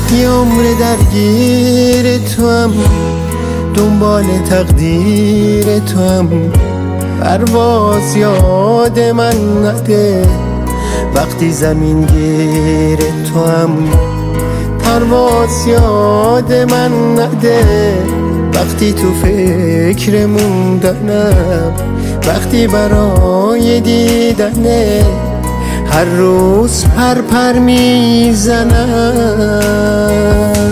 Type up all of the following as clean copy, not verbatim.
یه عمر درگیر تو هم، دنبال تقدیر تو هم. پرواز یاد من نده وقتی زمین گیر تو هم. پرواز یاد من نده وقتی تو فکر موندنم، وقتی برای دیدنه هر روز پر میزنم.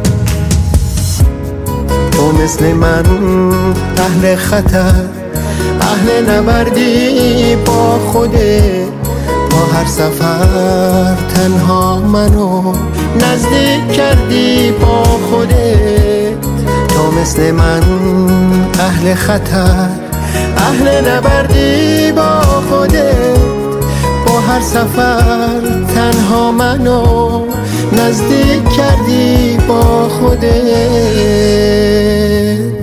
تو مثل من اهل خطر، اهل نبردی با خودت. با هر سفر تنها منو نزدیک کردی با خودت. تو مثل من اهل خطر، اهل نبردی با خودت. با هر سفر تنها منو نزدیک کردی با خودت.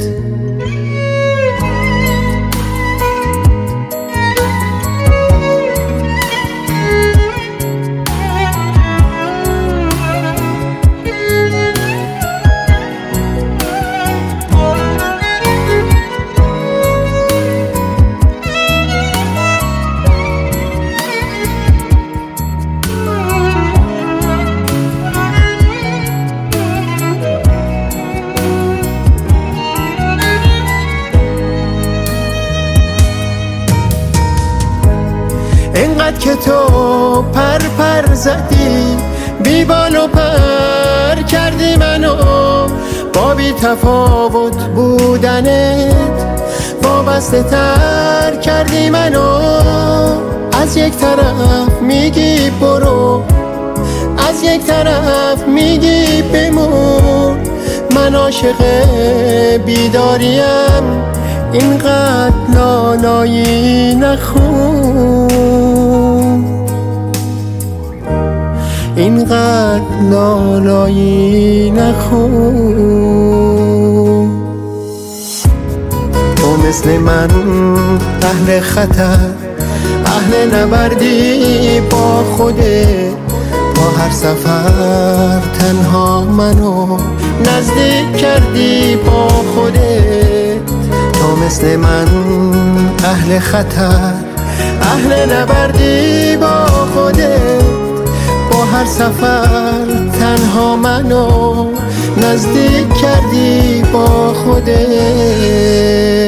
اینقدر که تو پر زدی، بی بال و پر کردی منو. با بی تفاوت بودنت وابسته تر کردی منو. از یک طرف میگی برو، از یک طرف میگی بمون. من عاشق بیداریم، اینقدر لالایی نخون، اینقدر لالایی نخون. تو مثل من اهل خطر، اهل نبردی با خودت. با هر سفر تنها منو نزدیک کردی با خودت. تو مثل من اهل خطر، اهل نبردی با خودت. با هر سفر تنها منو نزدیک کردی با خودت.